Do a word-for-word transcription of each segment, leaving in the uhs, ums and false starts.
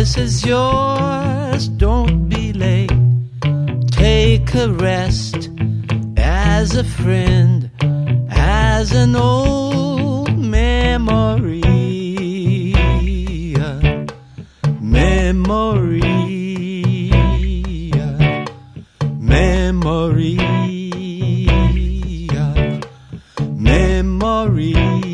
this is yours, don't be late. Take a rest as a friend, as an old memory. Memory. Memory. Memory.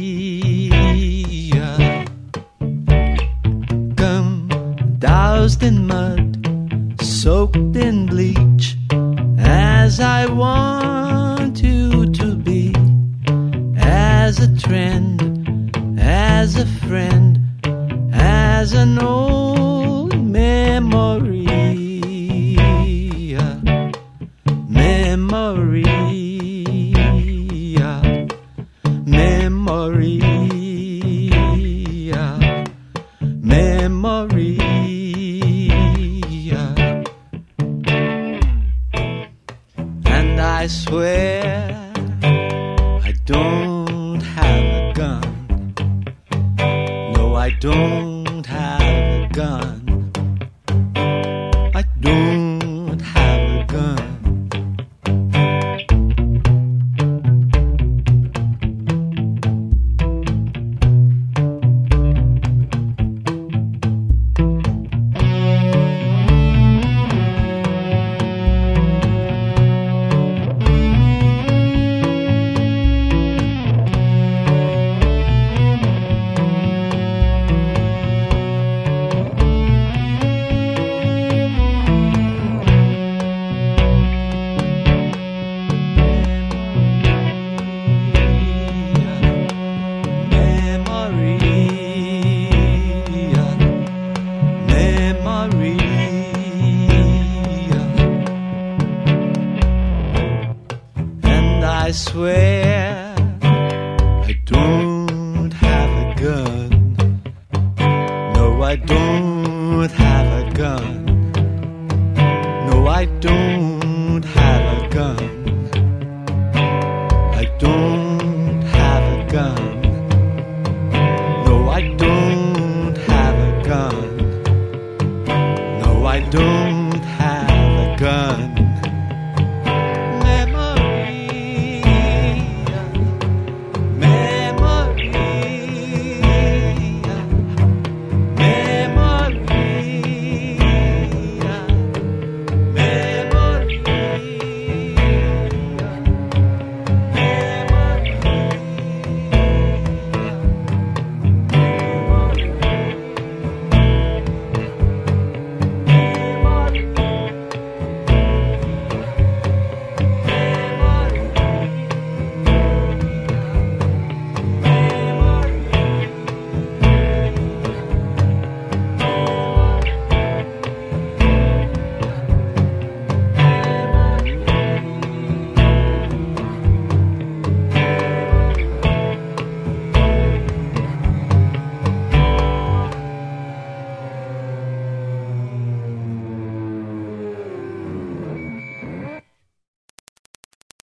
Come doused in mud, soaked in bleach, as I want you to be, as a trend, as a friend, as an old memory. Memory. Memory. Memory. And I swear I don't have a gun. No, I don't have a gun. I don't have a gun. I swear I don't have a gun. No, I don't have a gun. No, I don't